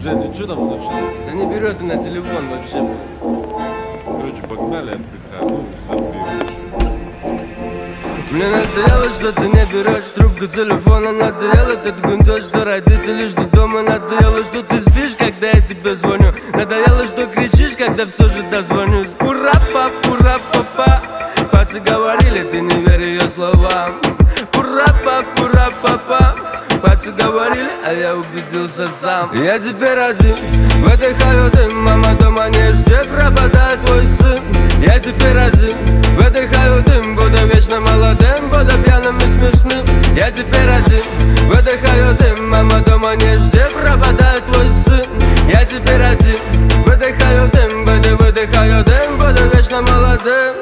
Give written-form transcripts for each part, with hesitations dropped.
Женя, что там случилось? Да не берет и на телефон вообще. Короче, погнали, отдыхаем. Ну, забьем. Мне надоело, что ты не берешь трубку телефона. Надоело этот гундеж, что родители ждут дома. Надоело, что ты спишь, когда я тебе звоню. Надоело, что кричишь, когда все же дозвонюсь. Пура-па-пура-па-па. Пацы говорили, ты не верь ее словам. Пура-па-пура-па-па. Пацы говорили, а я убедился сам. Я теперь один, выдыхаю дым. Мама дома не ждет, пропадает твой сын. Я теперь один, выдыхаю дым. Буду вечно молодым, буду пьяным и смешным. Я теперь один, выдыхаю дым. Мама дома не ждет, пропадает твой сын. Я теперь один, выдыхаю дым. Выдыхаю дым, буду вечно молодым.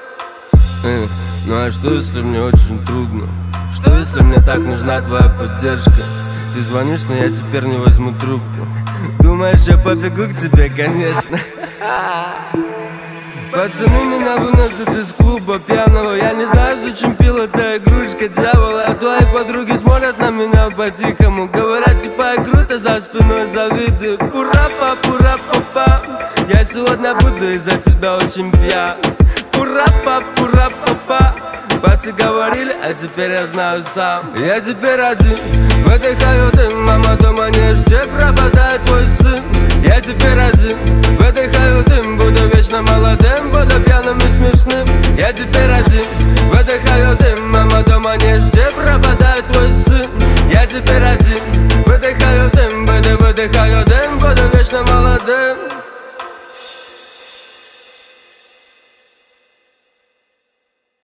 Ну а что если мне очень трудно? Что если мне так нужна твоя поддержка? Ты звонишь, но я теперь не возьму трубку. Думаешь, я побегу к тебе, конечно. Пацаны меня выносят из клуба пьяного. Я не знаю, зачем пил эта игрушка дьявола. А твои подруги смотрят на меня по-тихому. Говорят, типа я круто, за спиной завидуют. Пура-па-пура-па-па. Я сегодня буду из-за тебя очень пьян. Пура-па-пура-па-па. Пацы говорили, а теперь я знаю сам. Я теперь один, выдыхаю дым. Мама дома не ждет, пропадает твой сын. Я теперь один, выдыхаю дым. Буду вечно молодым, буду пьяным и смешным. Я теперь один, выдыхаю дым. Мама дома не ждет, пропадает твой сын. Я теперь один, выдыхаю дым. Выдыхаю